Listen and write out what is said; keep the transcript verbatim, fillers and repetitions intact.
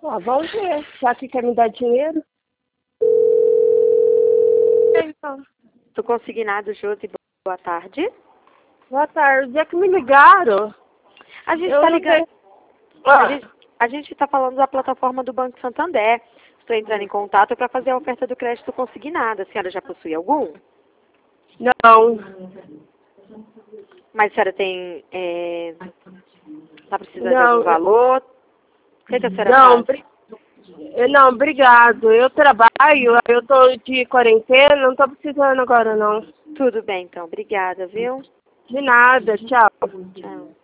Ah, vamos ver. Já que quer me dar dinheiro? Então. Do Consignado, Josi, boa tarde. Boa tarde. É que me ligaram. A gente Eu está não ligando. sei. Ah, A gente a gente está falando da plataforma do Banco Santander. Estou entrando em contato para fazer a oferta do crédito consignado. A senhora já possui algum? não. Mas a senhora tem. Está precisando de Não. algum valor? O que, que a senhora Não, faz? bri- não, obrigado. Eu trabalho, eu tô de quarentena, não tô precisando agora não. Tudo bem, então. Obrigada, viu? De nada, tchau. Tchau.